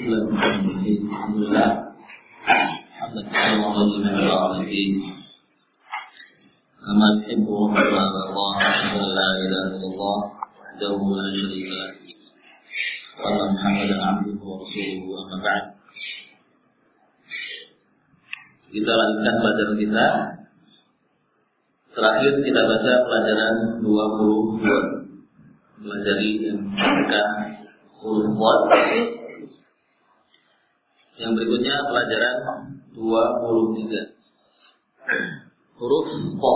Alhamdulillah. Alhamdulillah lillahi alamin. Kama yuhibbu rabbuna wa yarda la ilaha illallah wahdahu la syarika lah. Wa anna Muhammadan abduhu wa rasuluhu amma ba'd. Kita lanjutkan pelajaran kita. Terakhir kita baca pelajaran 22. Pelajari yang menggunakan huruf Dad. Yang berikutnya pelajaran 23. Huruf Po.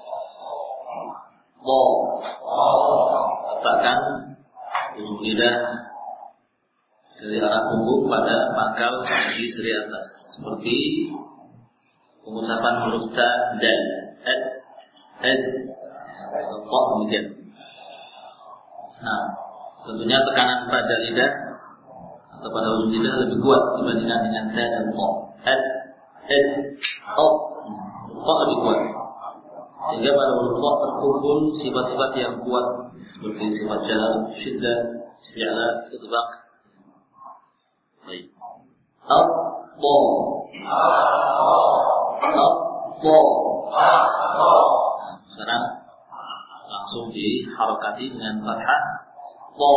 Po. Letakkan ujung lidah dari arah punggung pada pangkal kaki seri atas, seperti pengucapan huruf ta dan Po demikian. Nah, tentunya tekanan pada lidah atau pada ujung lidah lebih kuat dibandingkan dengan ta dan Po. Po lebih kuat. Sehingga pada huruf Po terkumpul sifat-sifat yang kuat seperti sifat jalal, syiddah, isti'la, idgham. Baik. Po. Sekarang langsung diharokati dengan fathah. Po.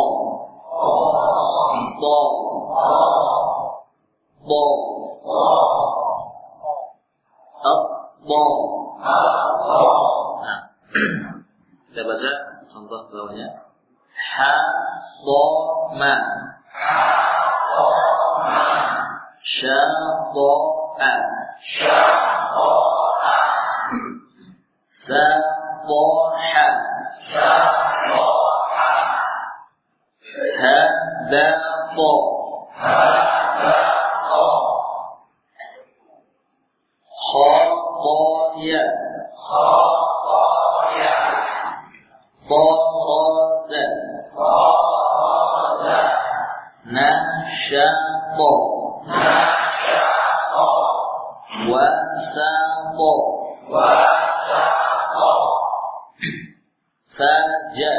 Nah, kita baca contoh bawahnya. Ha, bo, ma. Sha, bo, a. Sa, bo, ha. Ha, da, bo. Kha, bo, ya. Bo, ro, za. Na, sha, bo. Wa, sa, bo. Sa, ja.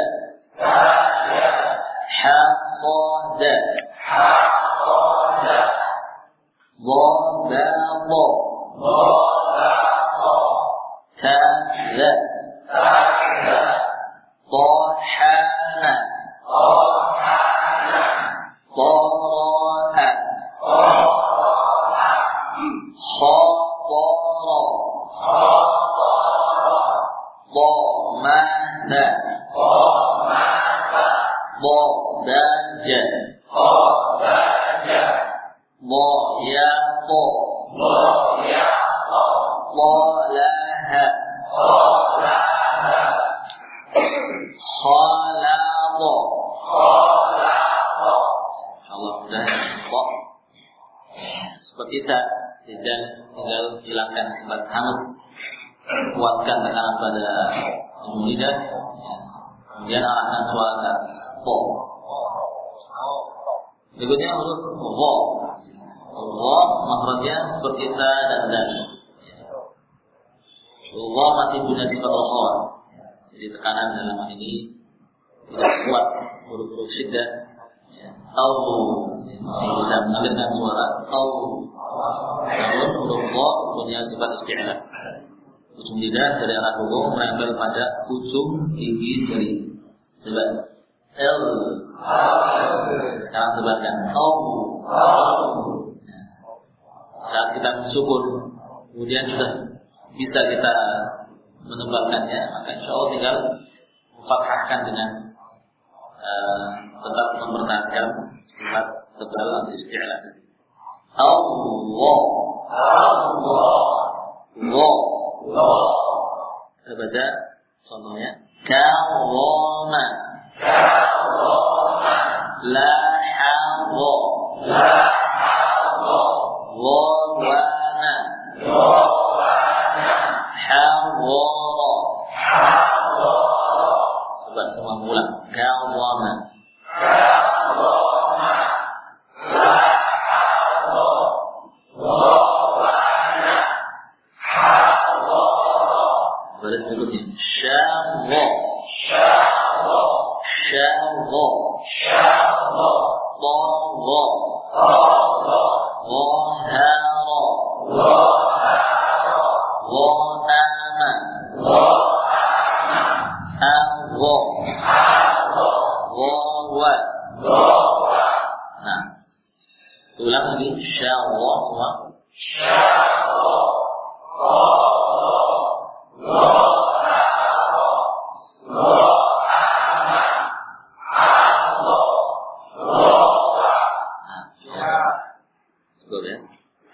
Ha, so, da. Bo, da, bo. Ta, za. Bo, ha, na. Bo, ro, ha. Kha, bo, ro. Bo, ma, na. Bo, da, ja. Bo, ya, bo. Bo, la, ha. Kha, la, bo. Allah mudah. Bo. Seperti itu. Dan tinggal hilangkan sifat hamz, kuatkan tekanan pada ujung lidah, kemudian arahkan suara ke Po. Berikutnya huruf Gha. Gha makhrajnya seperti ta dan dal. Gha masih punya sifat rokhwa, jadi tekanan dalam hal ini tidak kuat. Huruf-huruf syiddah, tau, masih bisa mengalirkan suara tau. Namun huruf Gha punya sifat isti'la. Ujung lidah dari arah punggung menempel pada ujung gigi jari. Coba L. Sekarang sebarkan Tau. Saat kita mensukun, kemudian sudah bisa kita menebalkannya, maka insya Allah tinggal memfathahkan dengan tetap mempertahankan sifat tebal atau isti'la. Allah. Kita baca contohnya. Karoma. La hawa. Wana. Hawara. Coba semua ulang. Karoma. Baris berikutnya. Syawwa. Syawwa. Tawwa. Ulang lagi. Syallah semua. Cukup ya.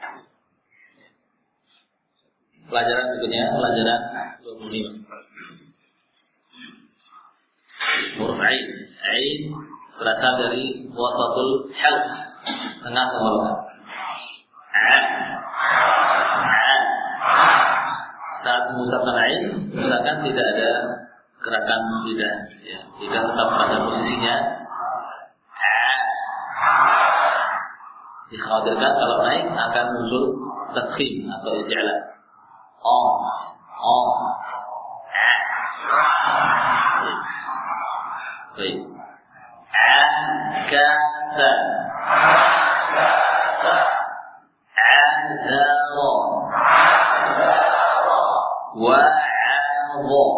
Pelajaran berikutnya, pelajaran 25. Huruf Ain. Ain berasal dari wasatul halq, tengah tenggorokan. Saat mengucapkan Ain, silakan tidak ada gerakan lidah, ya. Lidah tetap pada posisinya. Dikhawatirkan kalau naik akan muncul tafkhim atau i'la. Baik. Akasa. Azara. Wa'adha.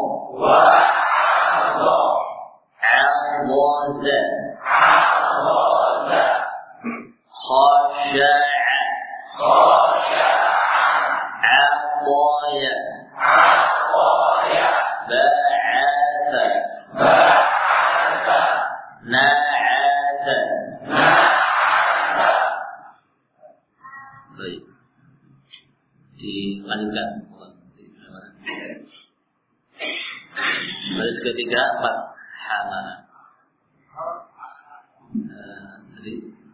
Adhaza. Khasha'a. Adaya. Ba'atha. Na'atha. Baik. Dilanjutkan. Baris ketiga, Hamana. Tadi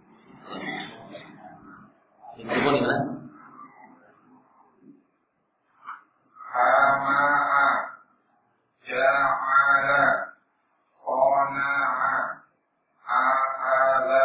mikrofon di mana? Hama'a, ja'ala, qana'a, a'ala,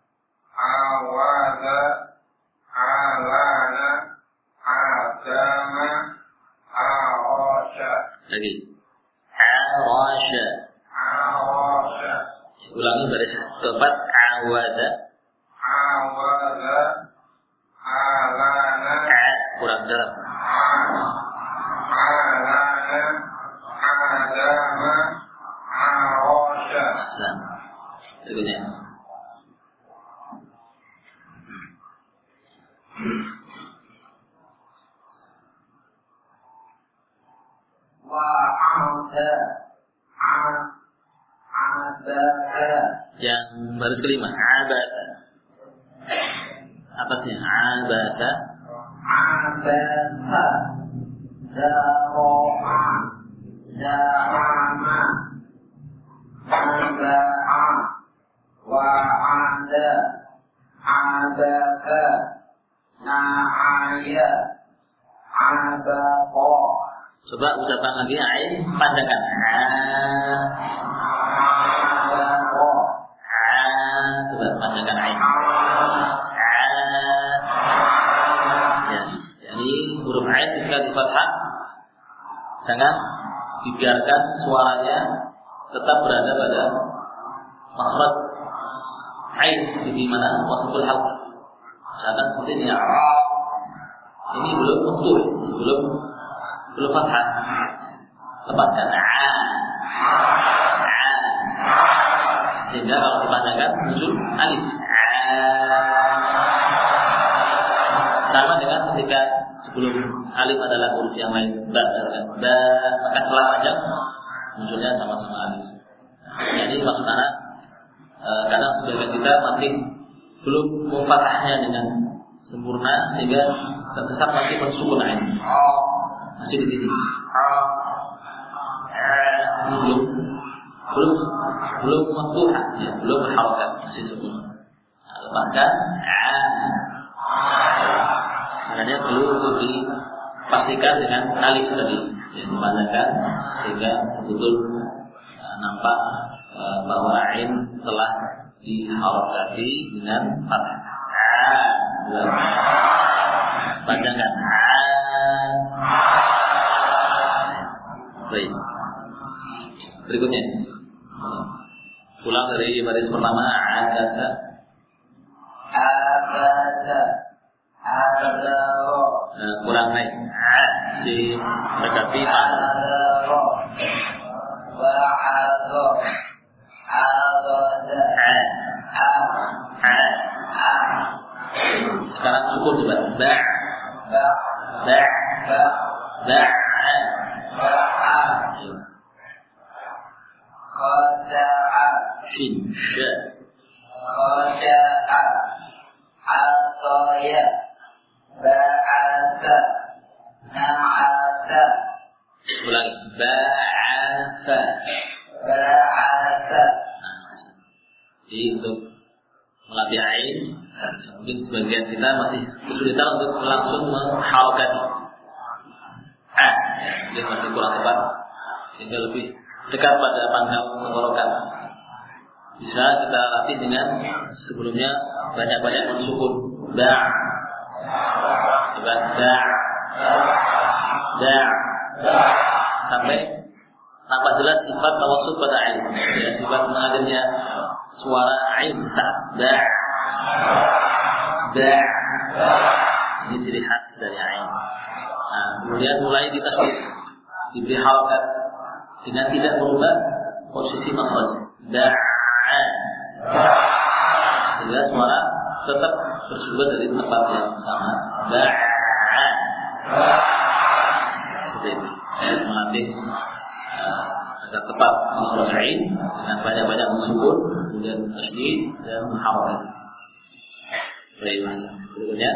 awala, alana, adama, a'rasha. Lagi. Arasha. Arasha. Ulangi baris keempat. Awada. Awala, alana, Kurang dalam. alana, adama, a'rasha. Berikutnya. Wa'ada, adaka. Yang baris kelima. Abada. Atasnya. Abada. Abasa, Zaro'a, Zarama, Aba'a, Wa'ada, Abaka, Na'aya, Abaqa. Coba ucapan lagi. Ain panjangkan. Abaqa. Coba panjangkan Ain. Ya. Jadi huruf Ain ketika di fathah, jangan dibiarkan suaranya tetap berada pada makhraj Ain di mana wasatul halq. Misalkan seperti ini. Ini belum maftuh, belum fathah. Lepaskan. Sehingga kalau dipanjangkan muncul alif. Sama dengan ketika sebelum alif adalah huruf yang lain, ba, maka setelah panjang munculnya sama-sama alif. Jadi maksud anak, kadang sebagian kita masih belum memfathahnya dengan sempurna sehingga terkesan masih bersukun ain. Masih di sini. Belum maftuhah, ya, belum berharakat, masih sukun. Lepaskan. Makanya perlu untuk dipastikan dengan alif tadi, yang dipanjangkan sehingga betul nampak bahwa ain telah diharakati dengan fathah. Panjangkan. Baik. Berikutnya. Pulang dari baris pertama. Akasa. Abasa, azaro. Kurang naik. Si mendekati Azaro, wa'adho, adhoda, sukun coba. Ba. ba Ba. ba Ba'a. ba'a khada'a Shin. Sha. khada'a ataya ba'asa na'asa Ulangi. Ba'asa. ba'asa. Jadi untuk melatih ain, mungkin sebagian kita masih kesulitan untuk langsung mengharokat a, ya, mungkin masih kurang tepat, sehingga lebih dekat pada pangkal tenggorokan. Bisa kita latih dengan sebelumnya banyak-banyak mensukun da, coba da, sampai nampak jelas sifat tawassut pada ain, ya, sifat mengalirnya suara ain saat da. Ini ciri khas dari ain. Nah, kemudian mulai ditasydid, diberi harakat dengan tidak merubah posisi makhraj da, sehingga suara tetap bersumber dari tempat yang sama da. Seperti itu. Saya melatih agar tepat makhraj ain dengan banyak-banyak mensukun, kemudian tasydid dan harakat. Baik, berikutnya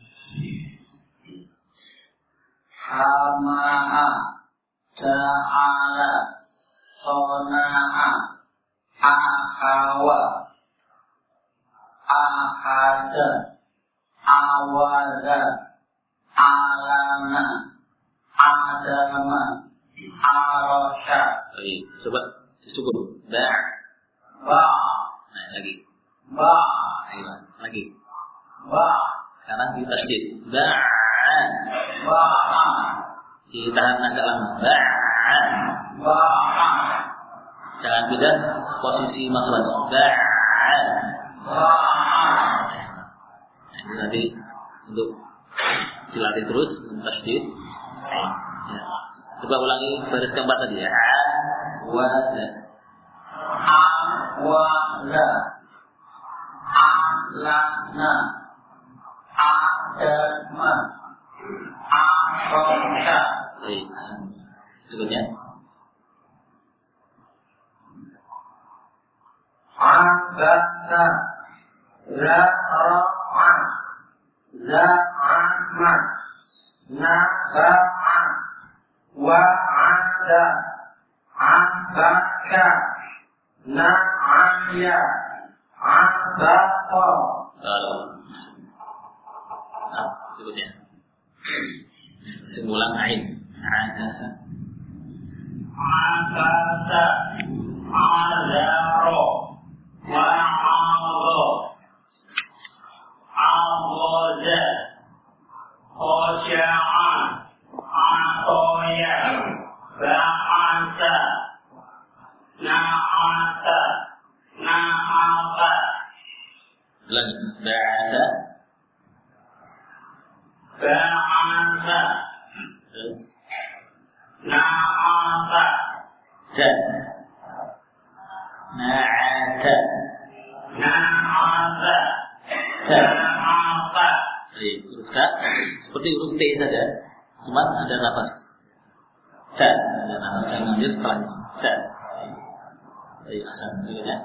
Hama'a ta'ala sona'a ahawa ahada awala alana adama arasha. Baik, coba disukun da. Ba Nah, lagi. ba Ayo, lagi. ba Sekarang di tasydid da. ba Ditahan agak lama da. ba Jangan pindah posisi makhraj da. ba. Ini nanti untuk dilatih terus tasydid. Ya. Coba ulangi baris keempat tadi ya. Wa da. Awala alana adama arasha. Baik. Berikutnya Abasa Zara'a Za'ama Nasa'a Wa'ada Abaka Na'aya Abaka. Nah, berikutnya Semulang ain Adasa Abasa Azaro Wa'adha Abada Khosya'a Atoya Ba'asa Na'asa Na'asa. Ulangi Ba'asa Ba'asa Terus Na'asa Da Na'ata Na'asa Da. Na'asa. Baik, huruf ta seperti huruf T saja, cuma ada nafas. Da, ada nafas yang lanjut setelah da. Baik, berikutnya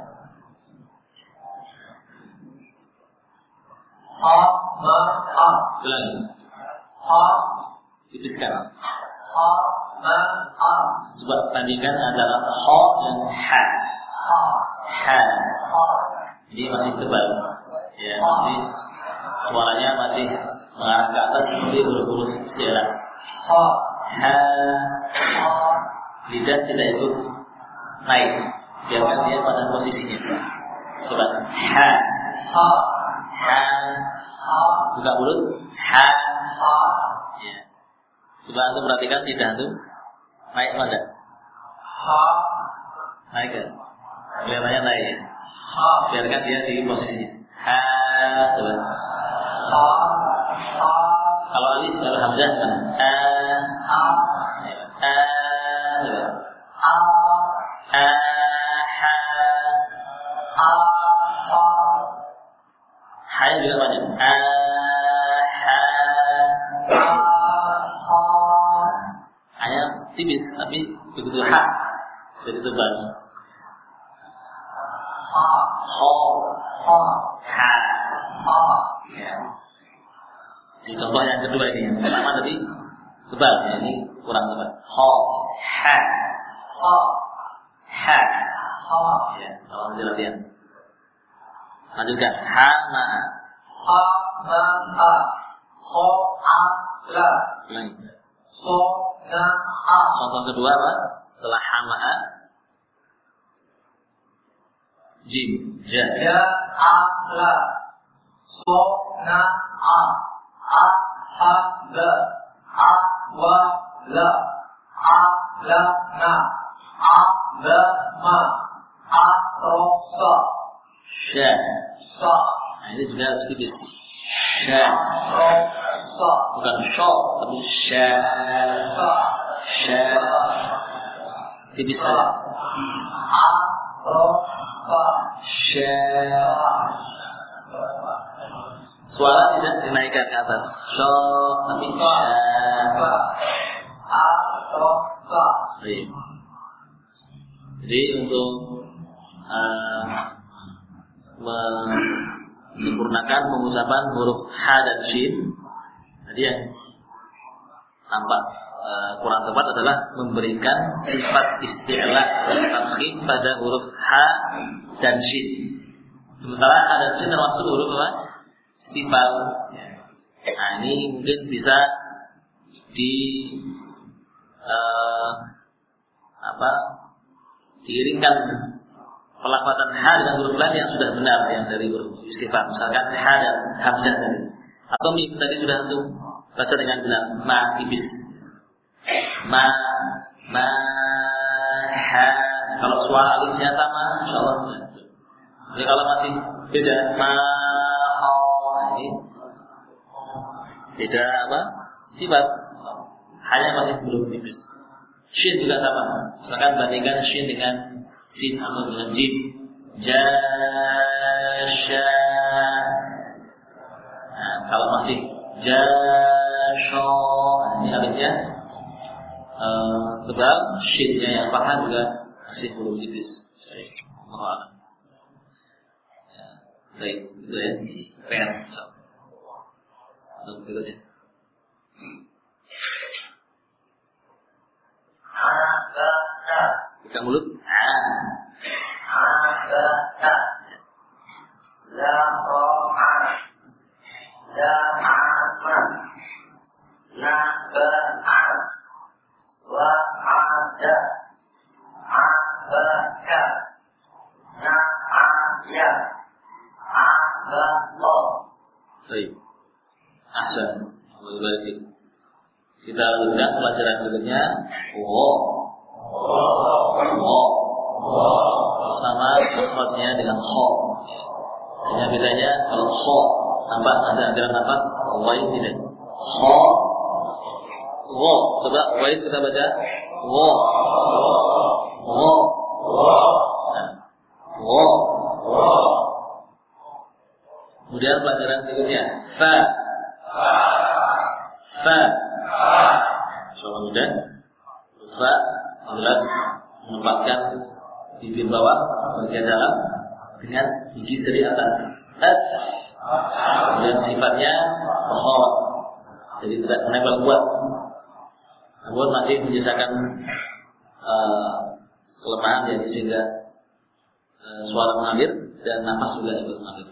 Ha ulangi, ha tipiskan. ha Coba bandingkan antara ho dan ha. Ha, ini masih tebal, ya, masih suaranya masih mengarah ke atas seperti huruf-huruf jarak. Ha, lidah tidak ikut naik, biarkan dia pada posisinya. Coba ha, buka mulut, ha. Ya. Coba antum perhatikan lidah antum naik mana? Naik kan? Kelihatannya naik ya. Biarkan dia di posisinya. Ha, coba. Kalau alif kalau hamzah kan? Ha juga panjang. tipis, tapi begitu ha jadi tebal. ha, Ho, ha, ha. ha, Ya. Di contoh yang kedua ini, yang pertama tadi tebal, ya, ini kurang tebal. Ho, ha, ha, ha. ha, Ya, kalau nanti latihan. Lanjutkan. Ha, ma. ha, ma, ha, ho, a, la, Ulangi. so, na, ha, Contoh kedua apa? Setelah ha, ma, jim, ja. ya, a, la, so, na, a, ha, la, a, wa, la, a, la, na, a, la, ma, a, ro, sa, Sya. sa, Nah, ini juga harus tipis. Sya. ro, sa, Bukan syo, tapi sya. sa, Sya. Tipis sa, saja. a, ro, sa, Sya. sa, Suara tidak dinaikkan ke atas. Syo, tapi sya. a, ro, sa, Baik. Jadi untuk menyempurnakan pengucapan huruf ha dan shin, tadi yang tampak kurang tepat adalah memberikan sifat isti'la dan tamkin pada huruf ha dan shin. Sementara ha dan shin termasuk huruf apa? Istifal. Nah, ini mungkin bisa di diiringkan pelafatan ha dengan huruf lain yang sudah benar, yang dari huruf istifham, misalkan ha dan hamzah tadi, atau mim tadi sudah untuk baca dengan benar, ma tipis, ma ha. Kalau suara alifnya sama, insyaallah. Jadi kalau masih beda, ma ha, ini beda apa? Sifat, hanya masih belum tipis. Shin juga sama. Misalkan bandingkan shin dengan sin atau dengan jim. Jasha. Nah, kalau masih jasho, ini alifnya tebal, shinnya yang fathah juga masih belum tipis. Mohon. Baik, itu ya. Pen. Untuk berikutnya. Buka mulut. la, ro, a, la, a, ma, na, ba, a, wa, a, da, a, ba, ka, na, a, ya, a, ba, lo. Baik. Ahsan. Baik. Kita lanjutkan pelajaran berikutnya. Sama makhrajnya dengan kho. Hanya bedanya kalau kho tambah ada aliran nafas, wain tidak. Kho, wo. Coba wain kita baca. Wo, wo, wo. Kemudian pelajaran berikutnya. Fa, fa. Soal mudah. Fa jelas menempatkan bibir bawah bagian dalam dengan gigi dari atas. Dan sifatnya kohor, jadi tidak menempel kuat, namun masih menyisakan kelemahan yang sehingga suara mengalir dan nafas juga ikut mengalir.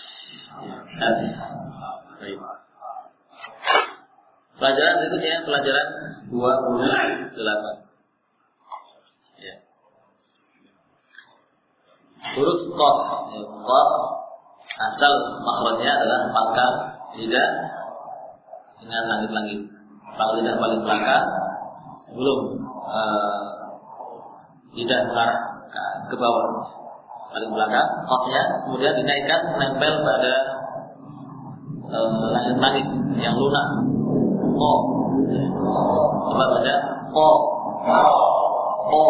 Baik. Pelajaran berikutnya pelajaran 28. Ya. Huruf qaf. Qaf asal makhrajnya adalah pangkal lidah dengan langit-langit. Pangkal lidah paling belakang sebelum lidah mengarah ke bawah paling belakang. Qafnya kemudian dinaikkan menempel pada langit-langit yang lunak. Ko. Coba baca ko. Ko.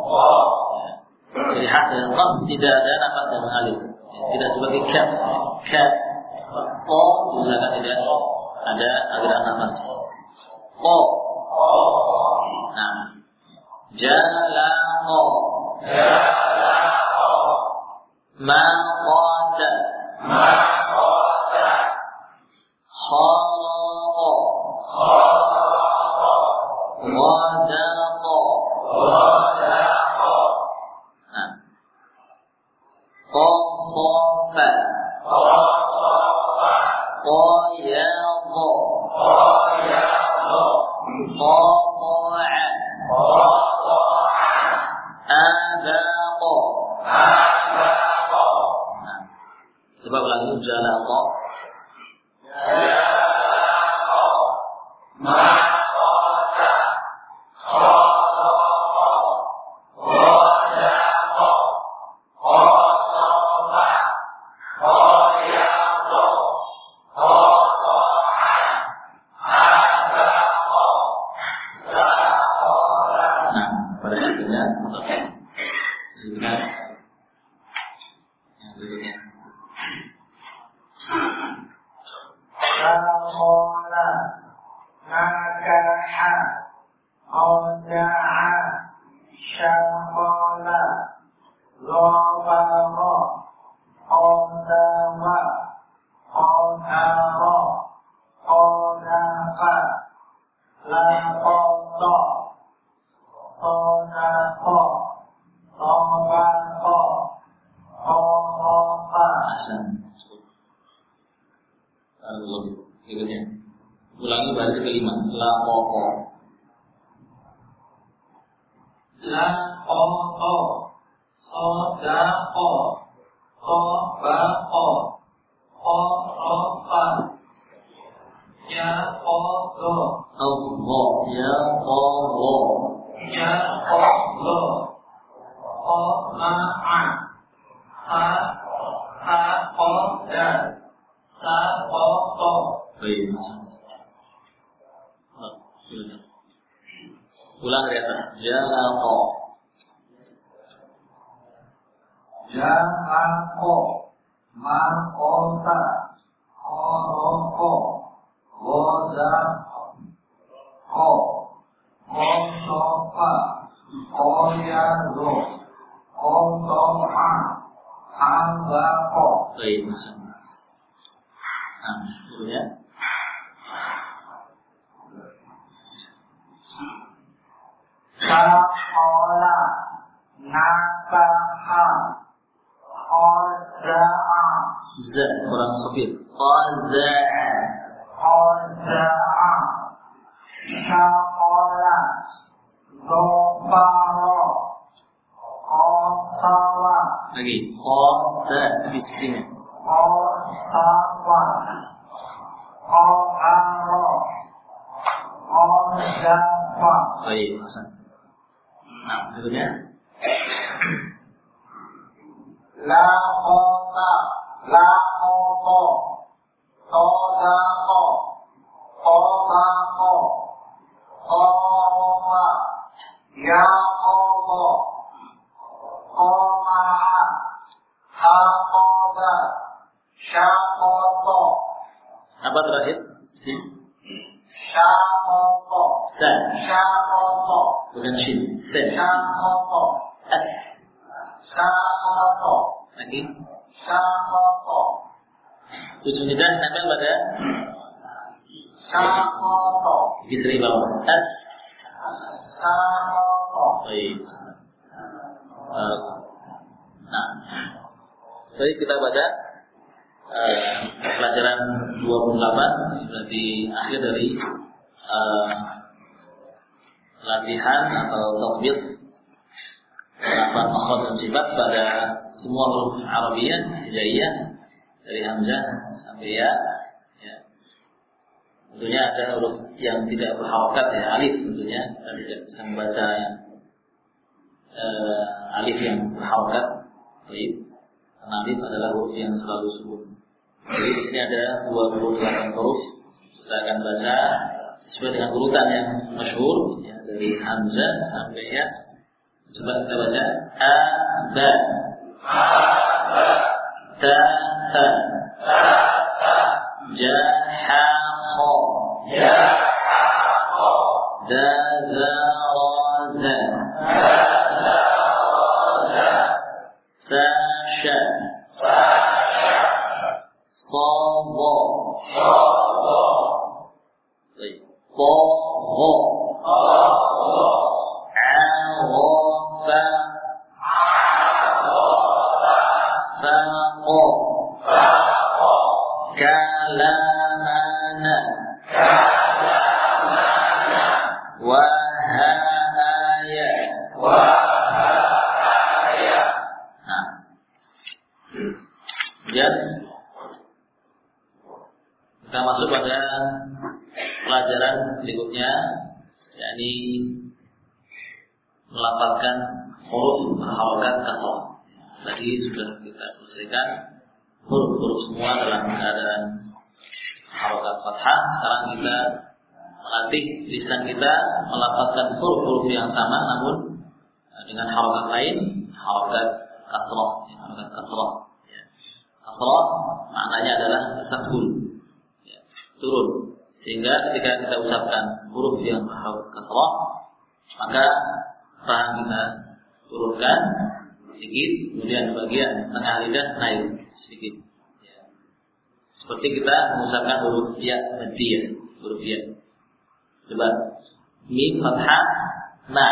Jadi hak dengan qaf tidak ada nafas yang mengalir. Tidak seperti kaf. Kaf. Ko misalkan tidak ada aliran nafas. Ko. Nah, Jalaqa. Maqata. Kharaqa. Wadaqa. Qasafa. Qayadha. Coba ulangi. Jalaqa. Pada satunya yang berikutnya. Samola, nakaha, oda'a, syamola, lobaro, odawa, odaro, odafa, lakoto, odako, obako, odofa. Berikutnya. Ulangi baris kelima. Laqaqa. Laqaqa, sodaqo, qobaqo, qorofa, yaqodo, Allah. Ya Allah. yaqodo, qoma'a, haqoda, saqoto. Baik. Ulang dari atas. Jalaqa. Ja'ako, makota, koroko, godako, kosofa, koyado, kotoha, hambako. Baik. Berikutnya. Sahola, nakaha, khoza'a, Za kurang sopir. Qaza'a. khoza'a, syakola, zofaro, khosawa, Lagi. Qasa bising. khosawa, khoaro, khozafa. Baik. Berikutnya. La khota, la khoto, todako, khobako, khorofa, yaqobo, khoma'a, haqoba, syakoto, Apa terakhir? syakoto, Za. syakoto, Bukan shin. Za. syakoto, As. syakoto, Lagi. syakoto, Ujung lidah nempel pada syakoto, gigi seri bawah. As. syakoto. Baik. Nah, jadi kita baca pelajaran 28 berarti akhir dari latihan atau tatbiq penerapan makhraj dan sifat pada semua huruf Arabiyah, Hijaiyah dari hamzah sampai ya. Tentunya ada huruf yang tidak berharokat ya, alif tentunya kita tidak bisa membaca yang alif yang berharokat. Baik. Karena alif adalah huruf yang selalu sukun. Jadi di sini ada 28 huruf. Kita akan baca sesuai dengan urutan yang masyhur ya, dari hamzah sampai ya. Coba kita baca a ba ta ta ja ha kha da za ra za Baik. Ko, ho. Arofa. Saqo. Kalamana. Wahaya. Nah. Kemudian kita masuk pada pelajaran berikutnya, yakni melafalkan huruf berharokat kasrah. Tadi sudah kita selesaikan huruf-huruf semua dalam keadaan harokat fathah. Sekarang kita melatih lisan kita melafalkan huruf-huruf yang sama namun dengan harokat lain, harokat kasrah. Harokat kasrah. Kasrah maknanya adalah tasahul, turun. Sehingga ketika kita ucapkan huruf yang berharokat kasrah, maka rahang kita turunkan sedikit, kemudian bagian tengah lidah naik sedikit. Seperti kita mengucapkan huruf ya maddiyah, huruf ya. Coba mim fathah ma.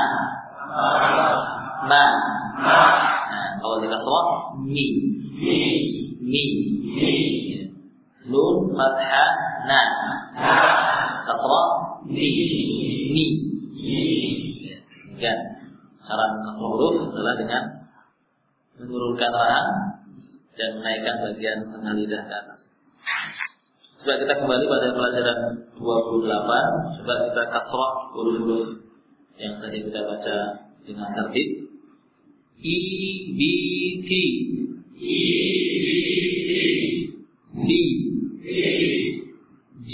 Nah, kalau kita kasrah mi. Nun fathah na. Kasrah mi. Ya, cara mengatur huruf adalah dengan menurunkan rahang dan menaikkan bagian tengah lidah ke atas. Coba kita kembali pada pelajaran 28. Coba kita kasrah huruf-huruf yang tadi kita baca dengan tertib. I, B, T, D, G,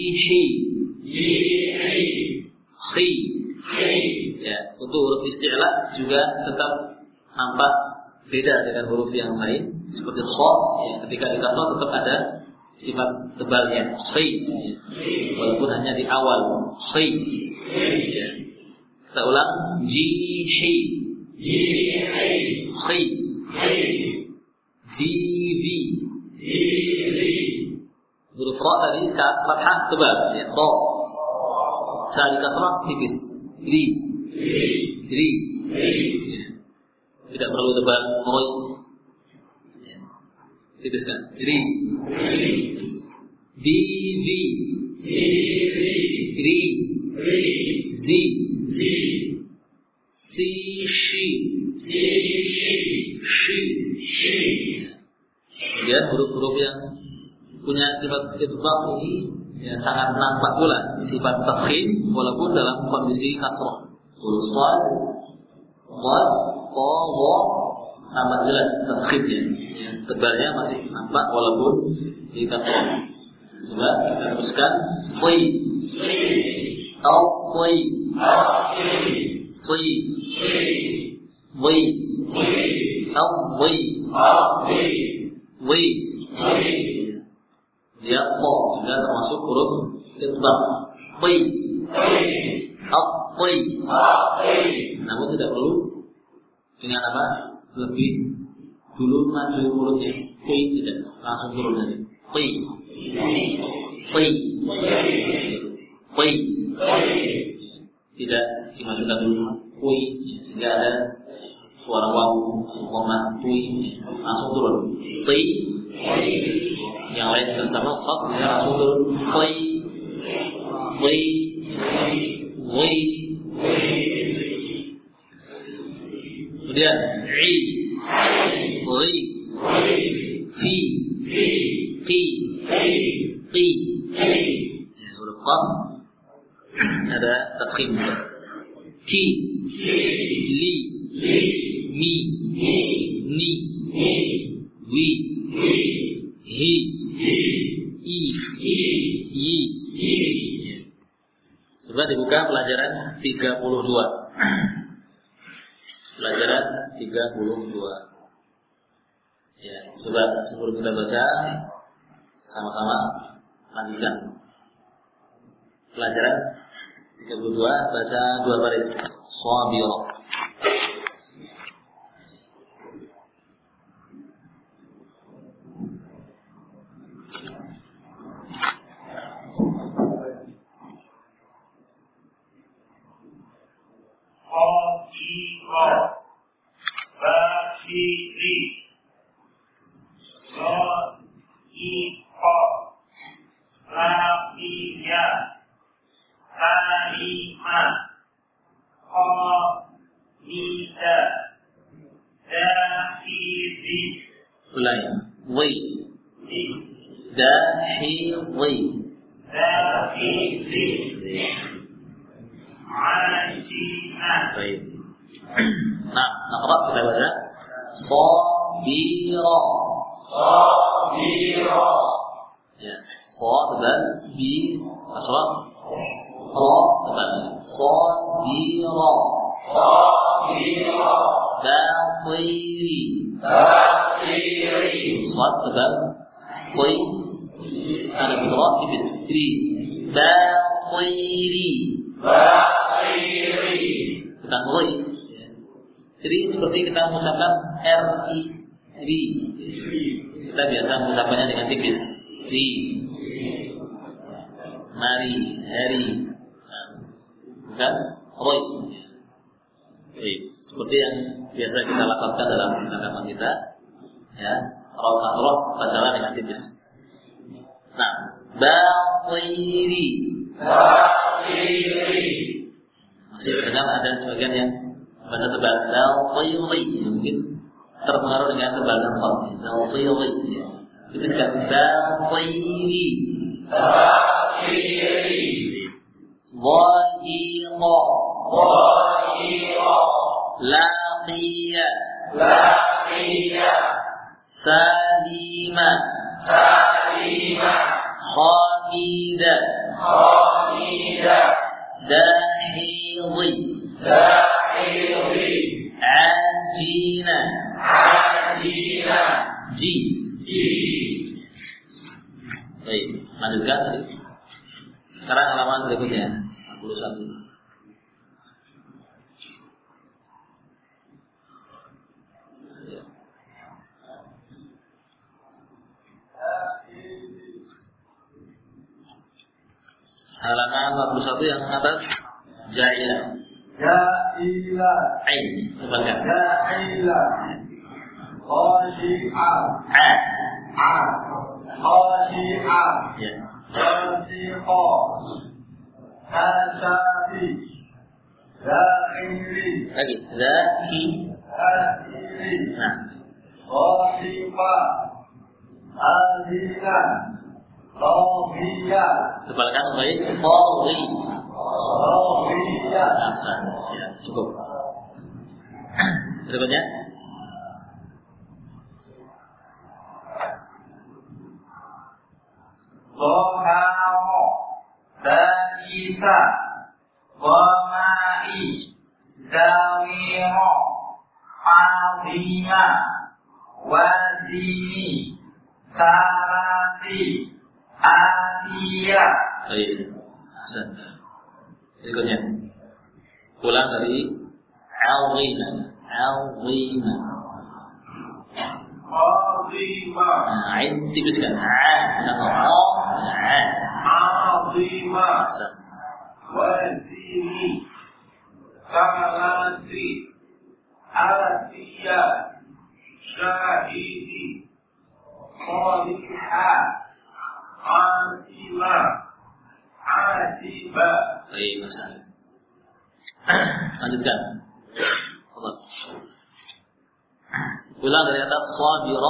H, ya, untuk huruf isti'la juga tetap nampak beda dengan huruf yang lain. Seperti shad, ya, ketika dikasrah tetap ada sifat tebalnya, walaupun hanya di awal. Ya. Kita ulang, G, D, huruf ra tadi saat fathah tebal, ya, ra. Saat dikasrah tipis. Ri. Tidak perlu tebal, roy. Tipiskan. Ri. Di. Ri. Zi. Si. Shi. Kemudian huruf-huruf yang punya sifat idgham ini ya, sangat nampak pula sifat tafkhim walaupun dalam kondisi kasrah. Huruf shad, qad, qa, wa nampak jelas tafkhimnya. Ya, tebalnya masih nampak walaupun di kasrah. Coba kita teruskan. Qi, au qi, qi, wi, au wi, wi. Dia ko juga termasuk huruf idgham. Qi, au qi. Namun tidak perlu dengan apa? Lebih dulu maju mulutnya. Qi tidak langsung turun dari. Qi. Tidak dimasukkan dulu qi sehingga ada suara wawu, koma, qi langsung turun. Qi. Yang lain bersama shad dia langsung turun. Qi. Kemudian i, ri, fi, qi. Ya, huruf qaf ada tafkhim. Ki, li, mi, ni, wi, hi, i, yi. Coba dibuka pelajaran 32. Pelajaran 32. Ya, coba sebelum kita baca sama-sama lanjutkan. Pelajaran 32 baca 2 baris. Sabira. Safiya Salima Qamida Dahidi ulangi wi dahidhi Dahidi Ajina baik. Nah, naqra kita baca sabira Sabira ya kha dan bi asra kha dan sabira Sabira baqiri Basiri صاد dan qi ada bidra ibtri baqiri Basiri kita qi jadi seperti kita mengucapkan ri ri kita biasa mengucapkannya dengan tipis ri mari hari bukan roy seperti yang biasa kita lakukan dalam agama kita ya roh masroh bacalah dengan tipis. Nah baqiri Basiri masih terdengar ada sebagian yang baca tebal baqiri mungkin terpengaruh dengan tebalan shad baqiri itu kan baqiri Basiri dhahiqa Wahira laqiya Laqiya salima Salima hamida Hamida dahidhi Dahidi ajina Ajina ji. Baik, lanjutkan tadi. Sekarang halaman berikutnya 41. Halaman 41 yang atas ja'ila Ja'ila ain sebagai Ja'ila Khashi'a a Khashi'a ya Khashiqa Hasabi Zahiri lagi zaki Zahiri nah Khashiqa Azina Tawhiyah sebalkan baik fadhi Tawhiyah ahsan ya cukup berikutnya Zoharo Dagisa Wamai Zawiro Azima Wazini Sarati Asia baik ahsan berikutnya pulang dari azima azima Azima nah ain tipiskan dan Azima ahsan Wazini Sarati Asia Syahidi Salihah Azima Azima baik masalah lanjutkan Allah pulang dari atas sabira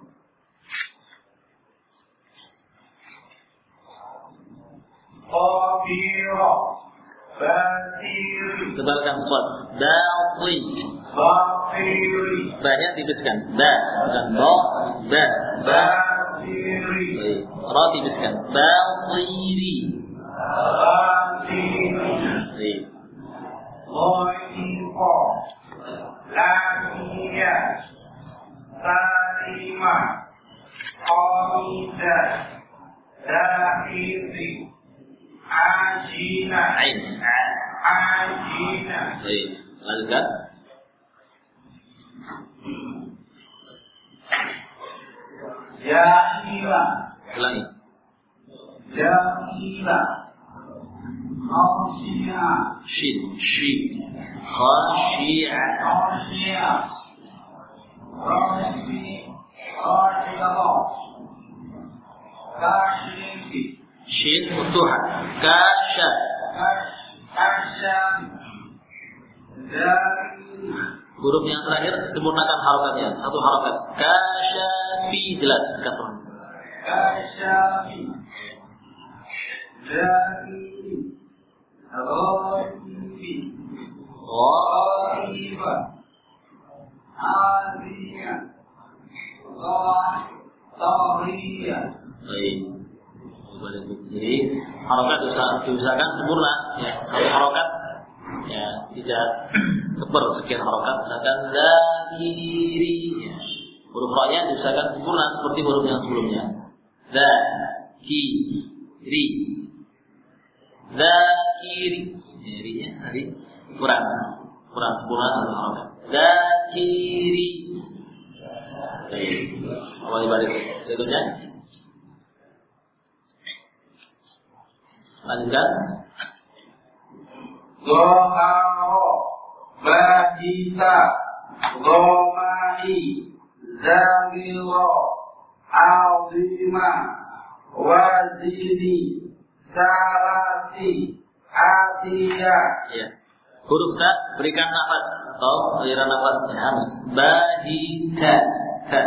Sabira Basiri tebalkan shad baqi Basiri banyak tipiskan ba bukan ba ba Basiri baik ra tipiskan baqiri Basiri baik Loipo Lamia Salima Hamida Dahidi Ajina ain Ajina baik lanjutkan Jahila ulangi Jahila Khashi'a shin shi khashi'a Khashi'a Khashi'a Khashi'a Khashi'a Shin maftuhah. Kasya. Kasya. Dari. Huruf yang terakhir sempurnakan harakatnya. Satu harakat. Kasyafi jelas kasrah. Kasyafi. Dari. Ghaibi. Ghaiba. Azia. Tahiyah. Baik. Jadi harakat diusahakan sempurna. Ya, satu harakat ya tidak seper sekian harakat. Misalkan dzakiri. Ya. Huruf ra-nya diusahakan sempurna seperti huruf yang sebelumnya. Dzakiri. Dzakiri. Jadinya tadi kurang sempurna satu harakat. Dzakiri. Baik. Allah dibalik. Berikutnya. Lanjutkan. Zoharo. Bahita. Zomai. Zamiro. Azima. Wazini. Salasi. Asia. Ya. Huruf ta berikan nafas atau aliran nafas harus bahita. Ta.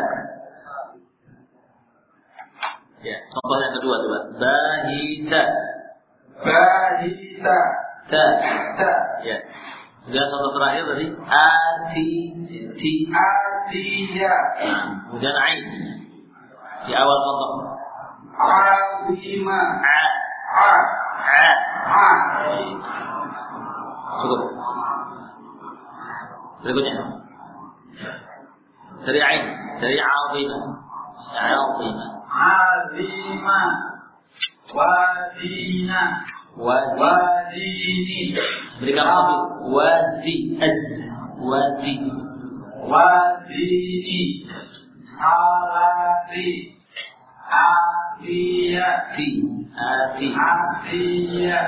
Ya, contoh yang kedua coba. Bahita. Bahita. Ta. Ta. Ya. Kemudian contoh terakhir tadi ati ti. Asia. Kemudian ain. Di awal contoh. Azima. A. A. A. A. Cukup. Berikutnya. Dari ain, dari azimah. Azimah. Azima. Wazina. Wazini. Berikan satu. Wazi. Wazi. Wazini. Alati. Atiyati. Ati. Atiyah.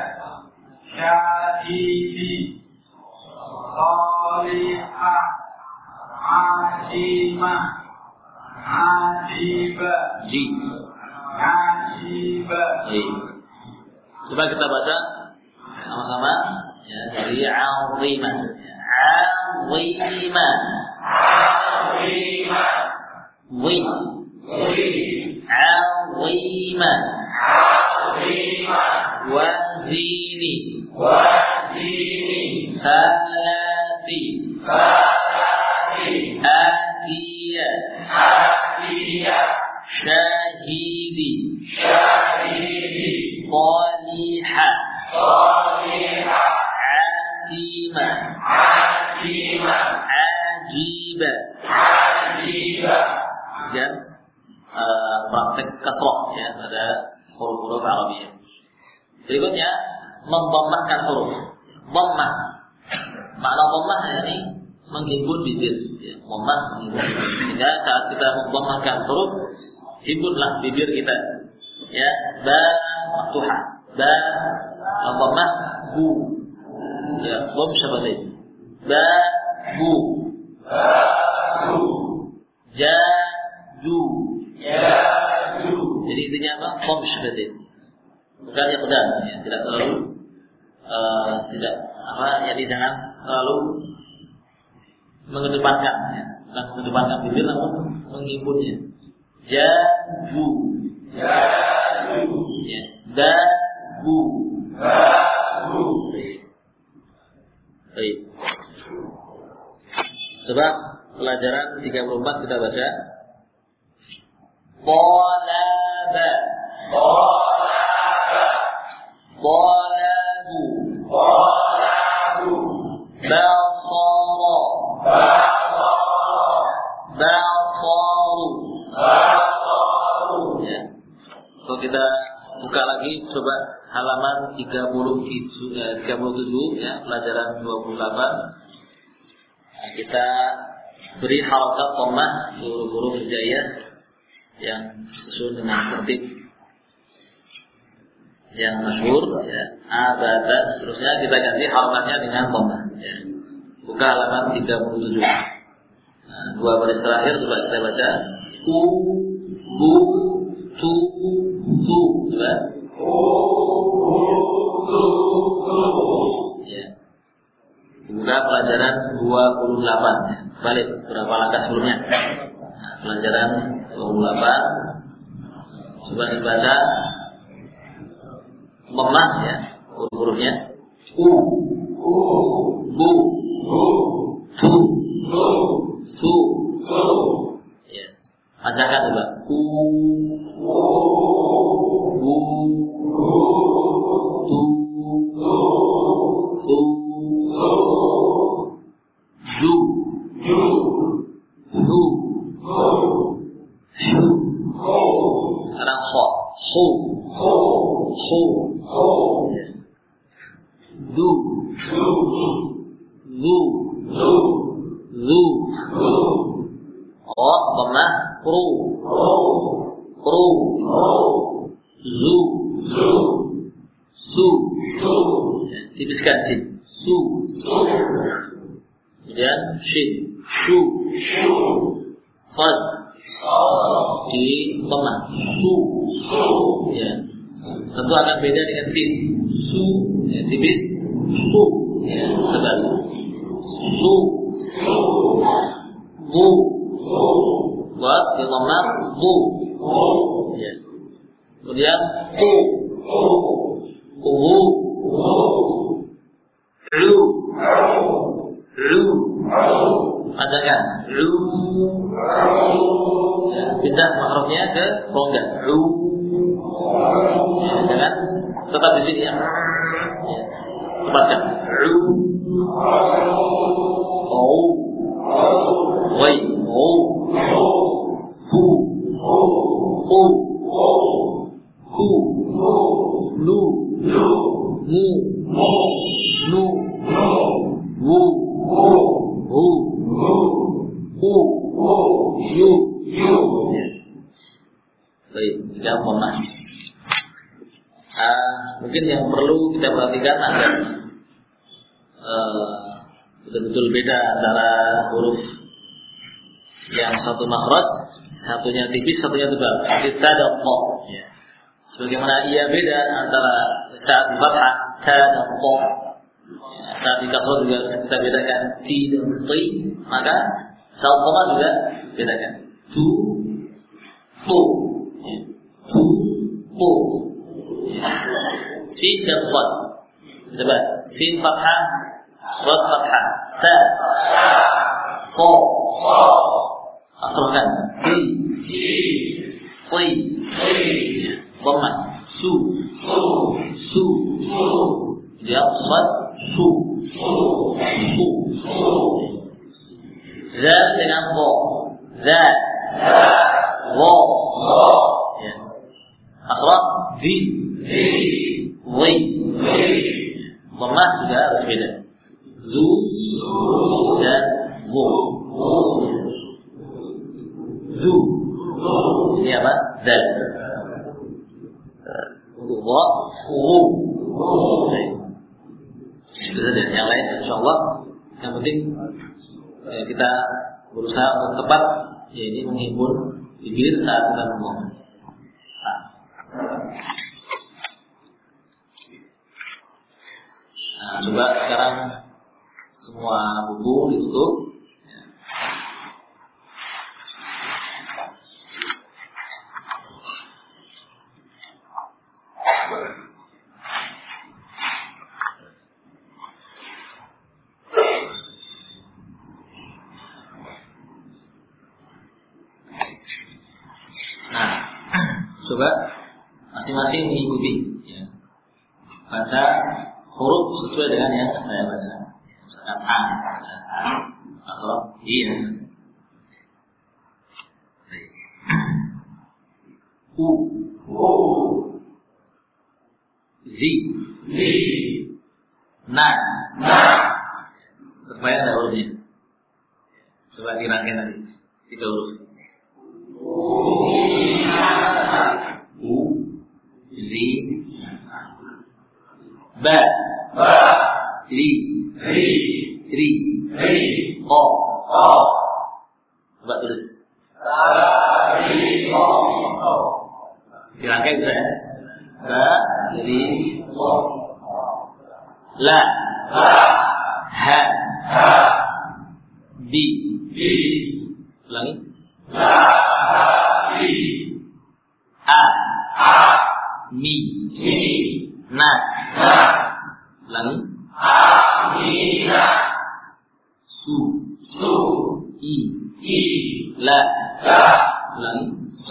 Syahidi. Salihah. Asimah. Ajibah. Ji. Ajibah. Coba kita baca sama-sama ya, dari azimah. Azimah. Azimah. Wim. Azimah. Azimah. Wazini. Wazini. Salati. Salati. Atiyah. Atiyah. Syahidi. Syahidi. Salihah. Salihah. Azimah. Azimah. Ajibah. Ajibah. Dan praktek kasroh ya pada huruf-huruf Arabiyah. Berikutnya membammahkan huruf. Dhammah. Makna dhammah ini menghimpun bibir. Ya, dhammah menghimpun bibir. Sehingga saat kita membammahkan huruf, himpunlah bibir kita. Ya, ba maftuhah. Ba dhammah bu. Ya, dham syabatain. Ba bu. Ba bu. Ja du. Ya du. Jadi intinya apa? Dham syabatain. Bukan yang udah, ya, tidak terlalu tidak apa, jadi jangan terlalu mengedepankan, ya. Bukan mengedepankan bibir, namun menghimpunnya. Jadu, Jadu. ya. Dabu, Babu. baik. Coba pelajaran 34 kita baca. Talaba, Talaba. talabu, Talabu. basara, Basara. basaru. Basaru. Ya. Kalau kita buka lagi coba halaman 37 ya, pelajaran 28. Nah, kita beri harakat dhammah huruf-huruf hijaiyah yang sesuai dengan tertib yang masyhur ya, abada seterusnya kita ganti harakatnya dengan dhammah ya. Buka halaman 37. Nah, dua baris terakhir coba kita baca u bu tu tu coba Ya. Buka pelajaran 28. Balik berapa langkah sebelumnya? Nah, pelajaran 28. Coba dibaca lemah ya huruf-hurufnya. U, bu, tu, ya. Bacakan coba. U, bu, tu, zu, sekarang kho, ya. Du, zu, oh, lemah, kru, zu, su, ya, tipiskan sin, su, kemudian shin, shu, sad, di lemah, su, ya, tentu akan beda dengan sin, su, ya, tipis, su, ya, tebal, su, bu, buat di lemah, bu, ya, kemudian ku, lu, bacakan lu, ya, pindah makrofnya ke rongga lu, ya, jangan tetap di sini ya, lepaskan lu, oh, wai, oh, hu, ku, lu, mu, nu, wu, yu. Baik, tidak lemah. Mungkin yang perlu kita perhatikan agar betul-betul beda antara huruf yang satu makhraj, satunya tipis, satunya tebal. Kita ada ko. Ya. Sebagaimana ia beda antara saat di fathah, ta dan ko. Saat di kasrah juga kita bedakan ti dan ti, maka saat koma juga bedakan tu, pu, tu, pu, sin dan qad. Coba sin fathah, qad fathah, ta, ko, asrahkan ti, ti, dhamma, su, dia qad, su. Za dengan bo, za, wo, ya. Asrah, vi, wi, dhamma juga harus beda. Zu, dan wo, zu, ini apa? Dal. Untuk wo, wu. Itu saja. Yang lain, insyaallah. Yang penting kita berusaha untuk tepat, yaitu menghimpun bibir saat kita ngomong. Nah, coba sekarang semua buku ditutup. Coba masing-masing mengikuti ya. Baca huruf sesuai dengan yang saya baca. Misalkan A, atau iya. U, zi, na, terbayang ada hurufnya. Coba dirangkai nanti 3 huruf. U, zi, ba, li, ri, o. Coba tulis. Dirangkai bisa ya? La. Ha. Bi. Ulangi. A. Mi. Na. Ulangi. Su. I. La. Ulangi.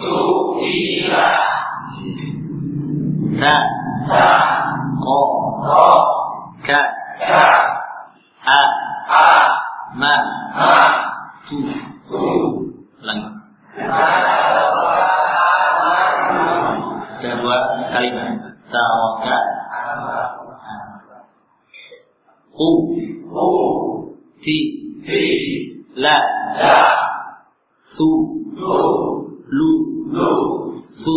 Ta. Ro. Ka. A. Ma. Tu. Ulangi. Ada 2 kalimat. Tawaka. Qu. Fi. La. Su. Lu. Su.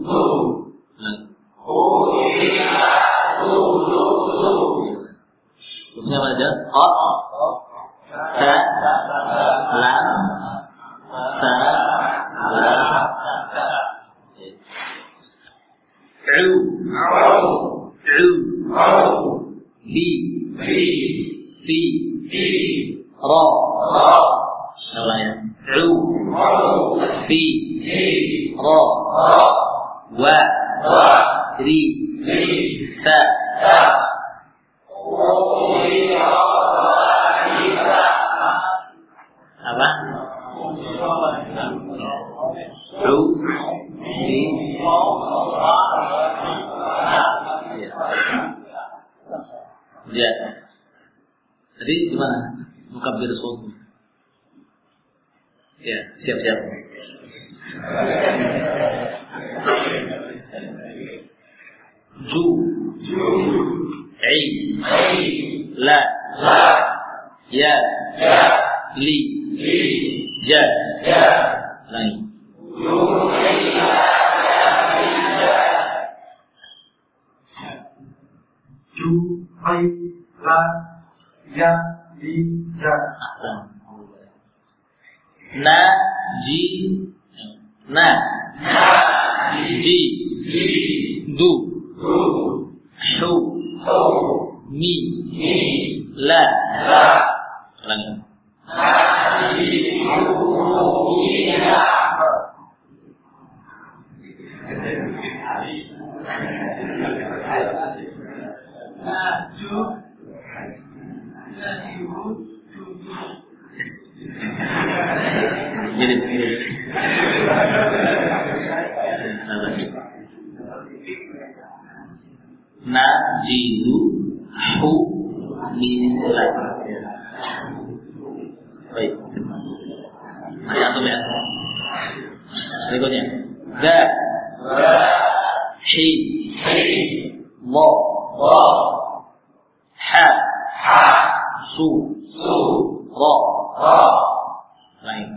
Ulangi. Apa aja? Qa. Sa. Lam. Sa. Lam. Bi. Si. Ra. Namanya. Fi. Ra. Wa. Ri. Sa. Apa? Ya. Jadi gimana? Mukabbir sunnah. Ya, siap-siap. Ju. Ai. La. Ya. Li. Ja. Lain. Ju, ai, la, ya, li, ja. Na, ji, na, ji, du, shu, mi, la, ulangi. Najidu hu minillah. Baik. Satu ya. Berikutnya. Da. Hi. Mo. Ha. Su. Ro. Lain.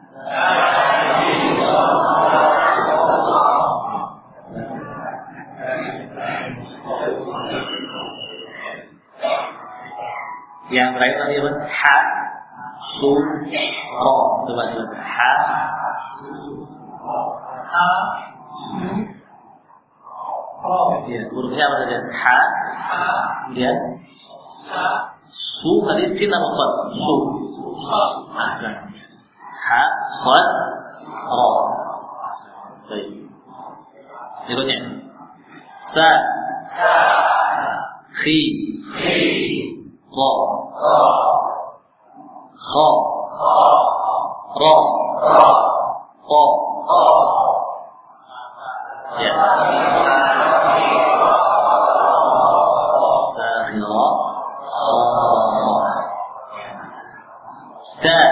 Yang lain tadi apa? Ha, su, ro. Coba. Ha, ya, hurufnya apa saja? Ha, kemudian su tadi sin apa shad? Su. Ha, shad, ro. Baik. Berikutnya. Sa, khi, ro, kha, ra, qa. Ya. Sakhira, ta,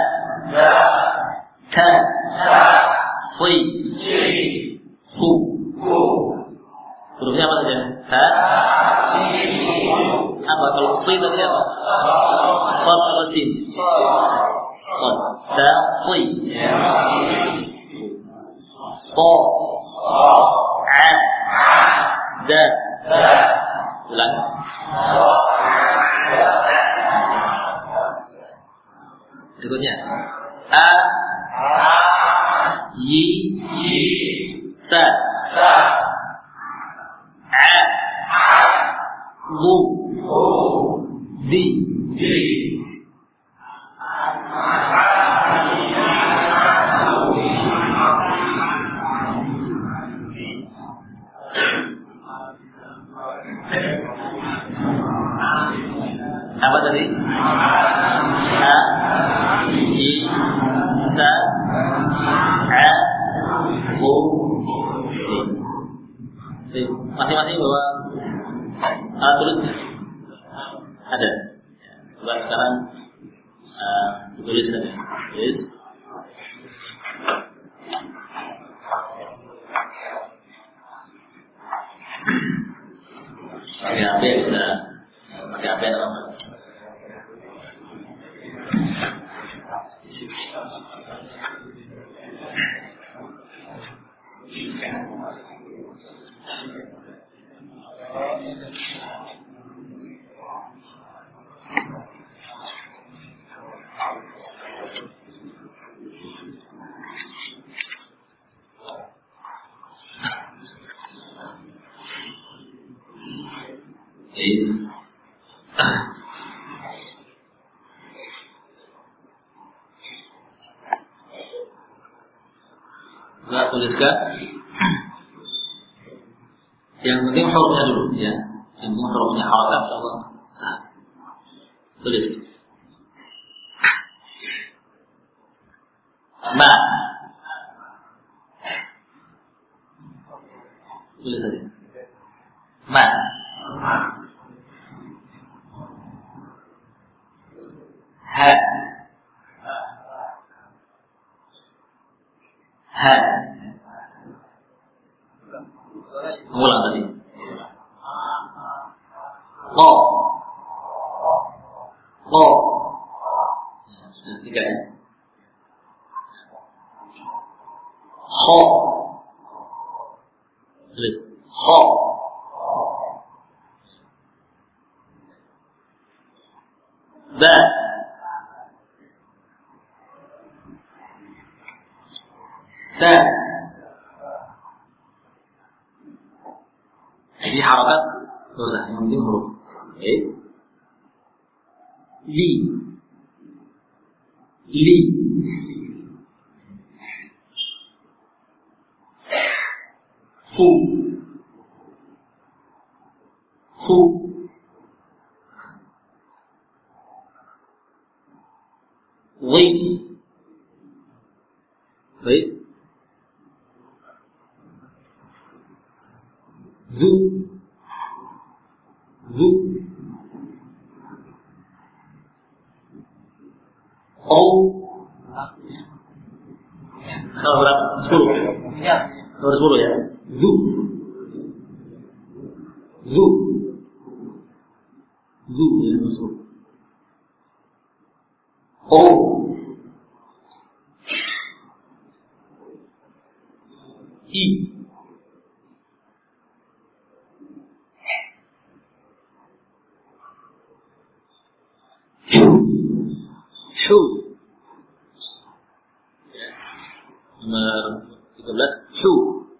fi, fu. Hurufnya apa saja? Ta, apa kalau fi tadi apa? Shad atau sin? Shad. Ta, fi. Qa, a, da. Ulang. Berikutnya. A, yi, sa, a, bu, di, apa tadi? Ha, i, sa, a, u, di. Masing-masing bawa alat tulis ada. Coba sekarang ditulis saja. Tulis. Pakai HP bisa. Pakai HP atau apa? Nah, tuliskan. Yang penting hurufnya dulu, ya. Yang penting hurufnya harakat, insyaallah. Nah, tulis. Ma. Tulis saja. Ma. Ha. Ha. Ulang tadi. Lo. Lo. Sudah tiga ya. Ho. Tulis. Ho. Da. Da. Ini harakat susah, yang penting huruf. Oke. Li. Li. Fu. Fu. Wi. Wi. Zu. Zu. Oh. Nomor berapa? 10. Ya. Nomor 10 ya. Zu. Zu. Zu ya, nomor 10. Oh. I. Shu. Nomor 13. Shu.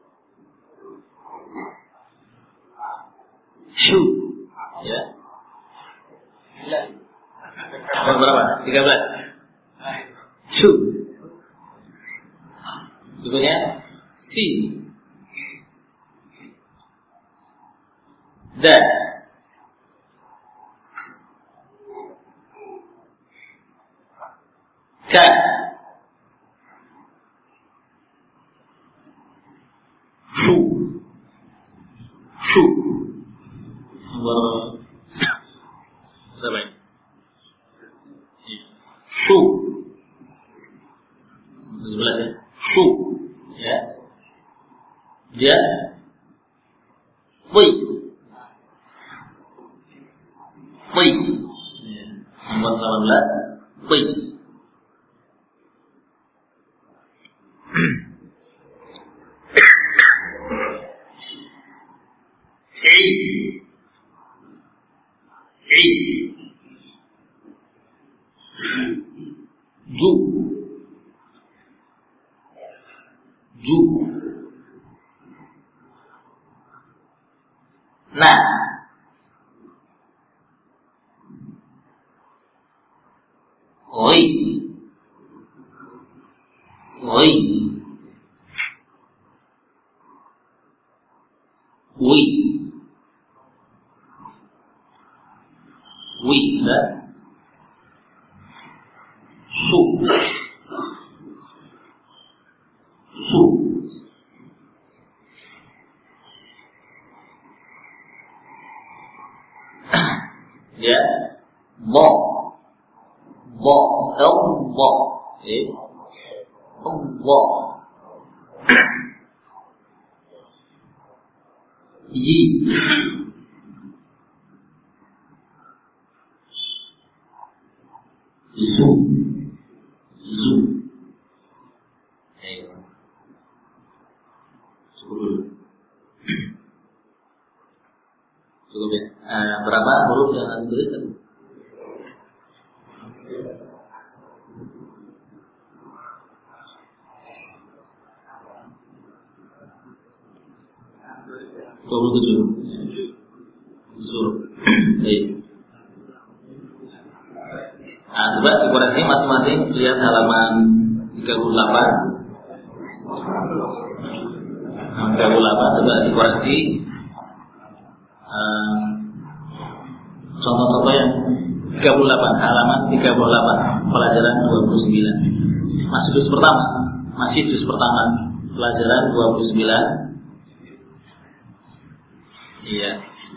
Shu. Ya. Nomor berapa? 13. Shu. Berikutnya si. Da. Ka. Shu. Shu. Nomor berapa ini? Shu. 11 ya. Shu. Ya. Dia. Wei. Wei. Nomor 18. Wei. Ju. Ju. Na. Oi. Oi. Wi. Wi, ya. Su. Su. Ya. Bo. Bo. Bo. Bo. Yi. Zu. Zu. Cukup ya. Berapa huruf yang ditulis tadi? Nah, coba dikoreksi masing-masing. Lihat halaman 38. 38 coba dikoreksi. Contoh-contoh yang 38, halaman 38, pelajaran 29. Masih juz pertama, pelajaran 29. Iya.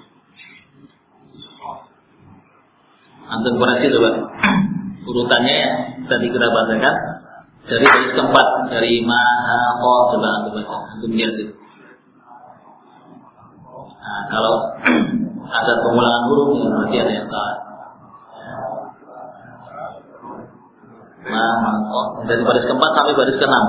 Antum koreksi coba. Urutannya yang tadi kita bacakan dari baris keempat, dari maha ko, coba antum baca. Antum lihat itu. Nah, kalau ada pengulangan huruf ya berarti ada yang salah. Maha ko dari baris keempat sampai baris keenam.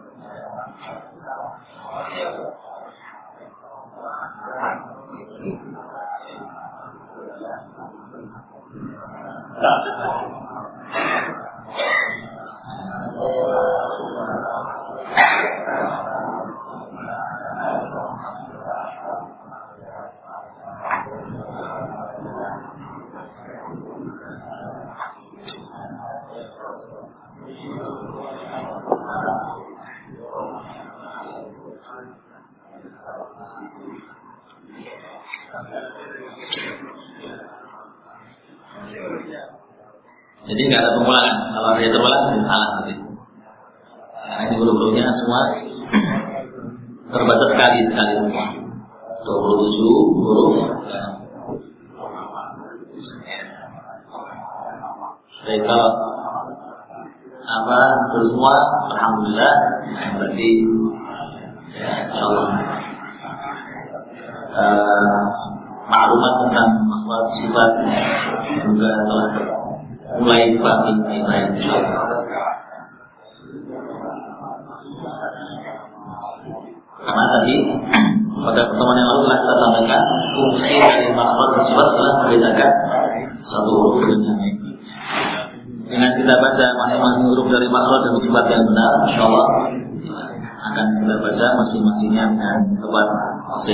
Jadi nggak ada pengulangan. Kalau ada yang terulang, itu salah nanti. Karena ini huruf-hurufnya semua terbatas sekali semua. 27 huruf. Jadi kalau terus semua, alhamdulillah, berarti ya, insyaallah maklumat tentang masalah sifat juga telah mulai paham lain insyaallah. Karena tadi pada pertemuan yang lalu telah kita sampaikan fungsi dari makhluk sifat adalah membedakan satu huruf dengan yang lain. Dengan kita baca masing-masing huruf dari makhluk dan sifat yang benar, insyaallah akan kita baca masing-masingnya dengan tepat. Oke.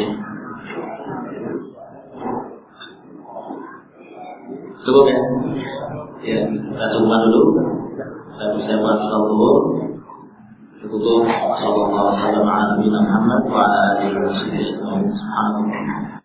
Cukup ya? Ya, kita cukupkan dulu. Kita bersiapkan sholat zuhur. Tutup. Sallallahu alaihi wasallam ala nabiyina Muhammad wa alihi wasallam. Subhanallah.